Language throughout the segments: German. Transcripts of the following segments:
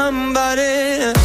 somebody.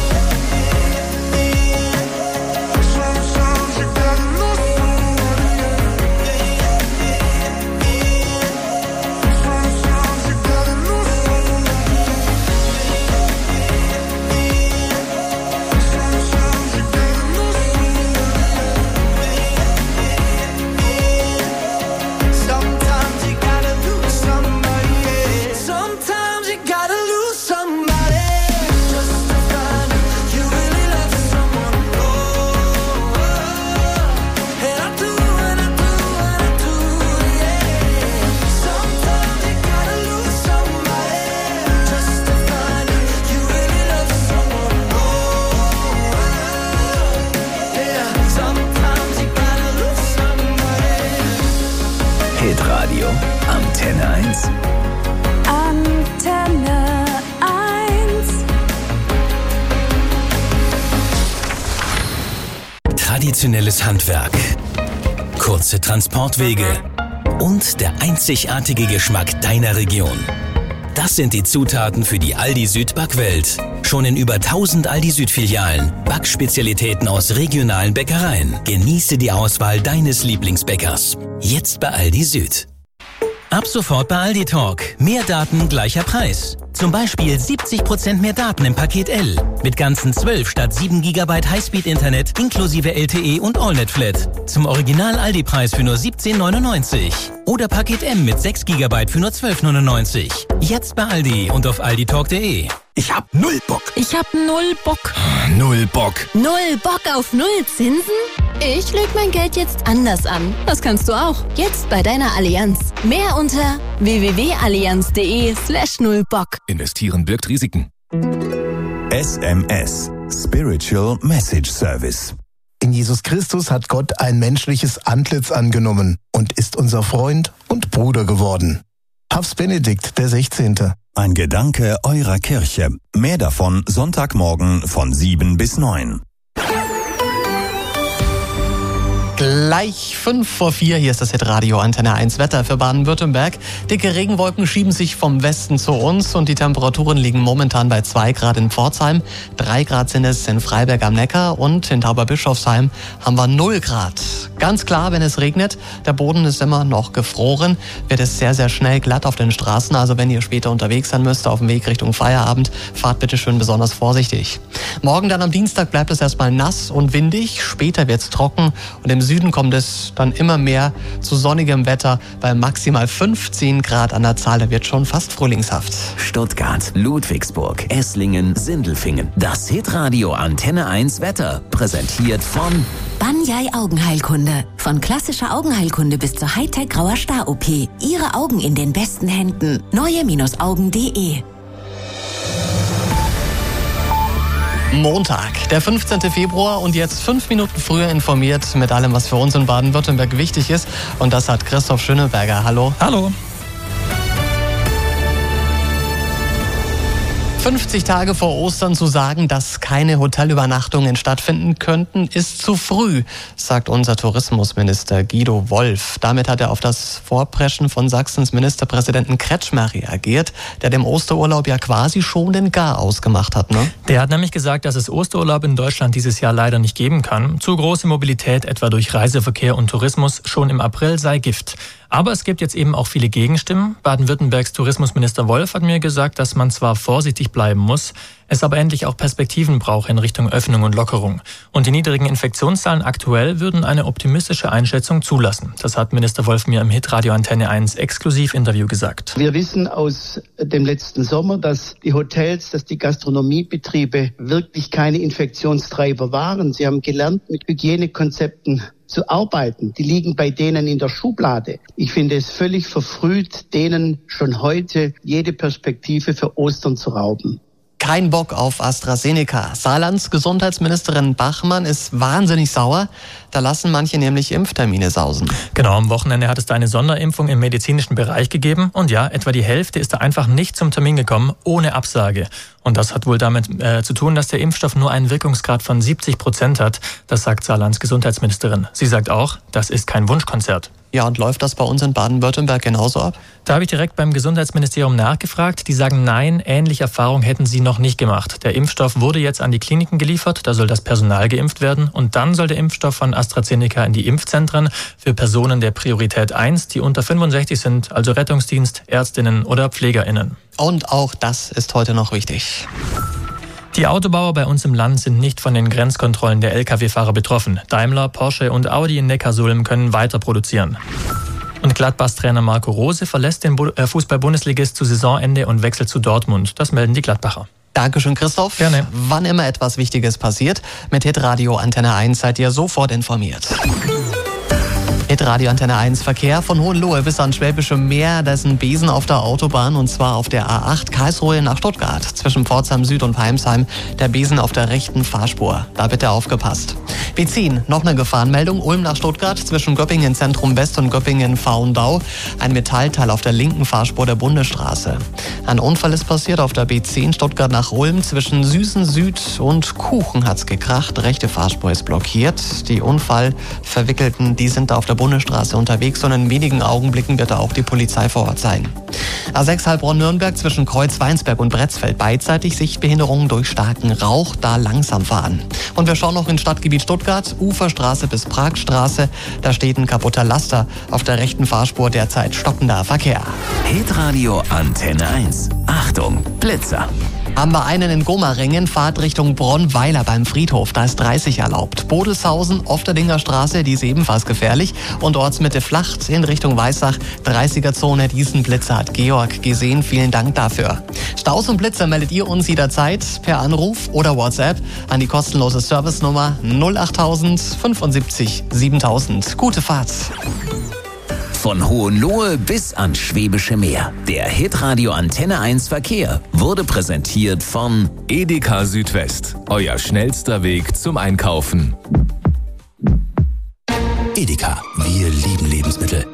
Hitradio Antenne 1. Antenne 1. Traditionelles Handwerk, kurze Transportwege und der einzigartige Geschmack deiner Region. Das sind die Zutaten für die Aldi Süd Backwelt. Schon in über 1000 Aldi Süd Filialen. Backspezialitäten aus regionalen Bäckereien. Genieße die Auswahl deines Lieblingsbäckers. Jetzt bei Aldi Süd. Ab sofort bei Aldi Talk. Mehr Daten, gleicher Preis. Zum Beispiel 70% mehr Daten im Paket L. Mit ganzen 12 statt 7 GB Highspeed-Internet inklusive LTE und AllNet-Flat. Zum Original-Aldi-Preis für nur 17,99. Oder Paket M mit 6 GB für nur 12,99. Jetzt bei Aldi und auf alditalk.de. Ich hab null Bock. Ich hab null Bock. Null Bock. Null Bock auf null Zinsen? Ich leg mein Geld jetzt anders an. Das kannst du auch. Jetzt bei deiner Allianz. Mehr unter www.allianz.de/nullbock. Investieren birgt Risiken. SMS. Spiritual Message Service. In Jesus Christus hat Gott ein menschliches Antlitz angenommen und ist unser Freund und Bruder geworden. Papst Benedikt der 16. Ein Gedanke eurer Kirche. Mehr davon Sonntagmorgen von 7 bis 9. Gleich 5:04, hier ist das Hitradio Antenne 1 Wetter für Baden-Württemberg. Dicke Regenwolken schieben sich vom Westen zu uns und die Temperaturen liegen momentan bei 2 Grad in Pforzheim, 3 Grad sind es in Freiberg am Neckar und in Tauberbischofsheim haben wir 0 Grad. Ganz klar, wenn es regnet, der Boden ist immer noch gefroren, wird es sehr, sehr schnell glatt auf den Straßen. Also wenn ihr später unterwegs sein müsst, auf dem Weg Richtung Feierabend, fahrt bitte schön besonders vorsichtig. Morgen dann am Dienstag bleibt es erstmal nass und windig, später wird es trocken und im Süden kommt es dann immer mehr zu sonnigem Wetter bei maximal 15 Grad an der Zahl. Da wird schon fast frühlingshaft. Stuttgart, Ludwigsburg, Esslingen, Sindelfingen. Das Hitradio Antenne 1 Wetter. Präsentiert von Banyai Augenheilkunde. Von klassischer Augenheilkunde bis zur Hightech Grauer Star-OP. Ihre Augen in den besten Händen. Neue-Augen.de. Montag, der 15. Februar und jetzt 5 Minuten früher informiert mit allem, was für uns in Baden-Württemberg wichtig ist. Und das hat Christoph Schöneberger. Hallo. Hallo. 50 Tage vor Ostern zu sagen, dass keine Hotelübernachtungen stattfinden könnten, ist zu früh, sagt unser Tourismusminister Guido Wolf. Damit hat er auf das Vorpreschen von Sachsens Ministerpräsidenten Kretschmer reagiert, der dem Osterurlaub ja quasi schon den Garaus gemacht hat, ne? Der hat nämlich gesagt, dass es Osterurlaub in Deutschland dieses Jahr leider nicht geben kann. Zu große Mobilität, etwa durch Reiseverkehr und Tourismus, schon im April sei Gift. Aber es gibt jetzt eben auch viele Gegenstimmen. Baden-Württembergs Tourismusminister Wolf hat mir gesagt, dass man zwar vorsichtig bleiben muss, es aber endlich auch Perspektiven braucht in Richtung Öffnung und Lockerung. Und die niedrigen Infektionszahlen aktuell würden eine optimistische Einschätzung zulassen. Das hat Minister Wolf mir im Hitradio Antenne 1 Exklusivinterview gesagt. Wir wissen aus dem letzten Sommer, dass die Hotels, dass die Gastronomiebetriebe wirklich keine Infektionstreiber waren. Sie haben gelernt, mit Hygienekonzepten zu arbeiten. Die liegen bei denen in der Schublade. Ich finde es völlig verfrüht, denen schon heute jede Perspektive für Ostern zu rauben. Kein Bock auf AstraZeneca. Saarlands Gesundheitsministerin Bachmann ist wahnsinnig sauer. Da lassen manche nämlich Impftermine sausen. Genau, am Wochenende hat es da eine Sonderimpfung im medizinischen Bereich gegeben. Und ja, etwa die Hälfte ist da einfach nicht zum Termin gekommen, ohne Absage. Und das hat wohl damit zu tun, dass der Impfstoff nur einen Wirkungsgrad von 70% hat. Das sagt Saarlands Gesundheitsministerin. Sie sagt auch, das ist kein Wunschkonzert. Ja, und läuft das bei uns in Baden-Württemberg genauso ab? Da habe ich direkt beim Gesundheitsministerium nachgefragt. Die sagen nein, ähnliche Erfahrungen hätten sie noch nicht gemacht. Der Impfstoff wurde jetzt an die Kliniken geliefert, da soll das Personal geimpft werden und dann soll der Impfstoff von AstraZeneca in die Impfzentren für Personen der Priorität 1, die unter 65 sind, also Rettungsdienst, Ärztinnen oder PflegerInnen. Und auch das ist heute noch wichtig. Die Autobauer bei uns im Land sind nicht von den Grenzkontrollen der Lkw-Fahrer betroffen. Daimler, Porsche und Audi in Neckarsulm können weiter produzieren. Und Gladbachs Trainer Marco Rose verlässt den Fußball-Bundesligist zu Saisonende und wechselt zu Dortmund. Das melden die Gladbacher. Dankeschön, Christoph. Gerne. Wann immer etwas Wichtiges passiert, mit Hitradio Antenne 1 seid ihr sofort informiert. Hitradio Antenne 1 Verkehr von Hohenlohe bis ans Schwäbische Meer. Da ist ein Besen auf der Autobahn und zwar auf der A8 Karlsruhe nach Stuttgart. Zwischen Pforzheim Süd und Heimsheim der Besen auf der rechten Fahrspur. Da bitte aufgepasst. B10, noch eine Gefahrenmeldung. Ulm nach Stuttgart zwischen Göppingen Zentrum West und Göppingen Faundau. Ein Metallteil auf der linken Fahrspur der Bundesstraße. Ein Unfall ist passiert auf der B10 Stuttgart nach Ulm. Zwischen Süßen Süd und Kuchen hat's gekracht. Rechte Fahrspur ist blockiert. Die Unfallverwickelten, die sind da auf der Bundesstraße unterwegs und in wenigen Augenblicken wird da auch die Polizei vor Ort sein. A6 Heilbronn-Nürnberg zwischen Kreuz-Weinsberg und Bretzfeld beidseitig Sichtbehinderungen durch starken Rauch, da langsam fahren. Und wir schauen noch ins Stadtgebiet Stuttgart, Uferstraße bis Pragstraße, da steht ein kaputter Laster auf der rechten Fahrspur, derzeit stockender Verkehr. Hitradio Antenne 1. Achtung, Blitzer. Haben wir einen in Gomaringen, Fahrt Richtung Bronweiler beim Friedhof, da ist 30 erlaubt. Bodelshausen, Ofterdinger Straße, die ist ebenfalls gefährlich. Und Ortsmitte Flacht in Richtung Weissach, 30er-Zone, diesen Blitzer hat Georg gesehen, vielen Dank dafür. Staus und Blitzer meldet ihr uns jederzeit per Anruf oder WhatsApp an die kostenlose Servicenummer 08000 75 7000. Gute Fahrt! Von Hohenlohe bis ans Schwäbische Meer. Der Hitradio Antenne 1 Verkehr wurde präsentiert von Edeka Südwest. Euer schnellster Weg zum Einkaufen. Edeka. Wir lieben Lebensmittel.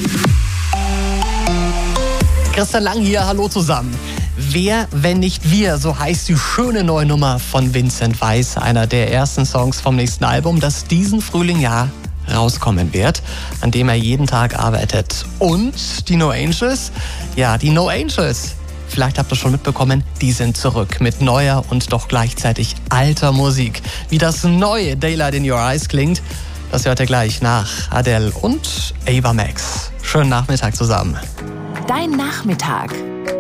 Christian Lang hier, hallo zusammen. Wer, wenn nicht wir, so heißt die schöne neue Nummer von Vincent Weiss, einer der ersten Songs vom nächsten Album, das diesen Frühling rauskommen wird, an dem er jeden Tag arbeitet. Und die No Angels? Ja, die No Angels. Vielleicht habt ihr schon mitbekommen, die sind zurück mit neuer und doch gleichzeitig alter Musik. Wie das neue Daylight in Your Eyes klingt, das hört ihr gleich nach Adele und Ava Max. Schönen Nachmittag zusammen. Dein Nachmittag.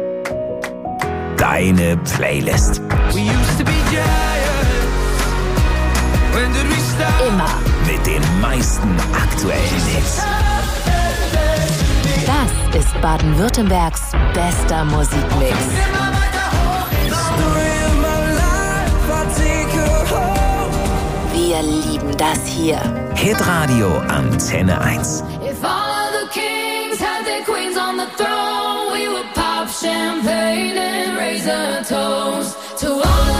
Deine Playlist. Immer. Mit den meisten aktuellen Hits. Das ist Baden-Württembergs bester Musikmix. Wir lieben das hier. Hitradio Antenne 1. If all the kings had their queens on the throne, we would pop champagne and raise a toast to all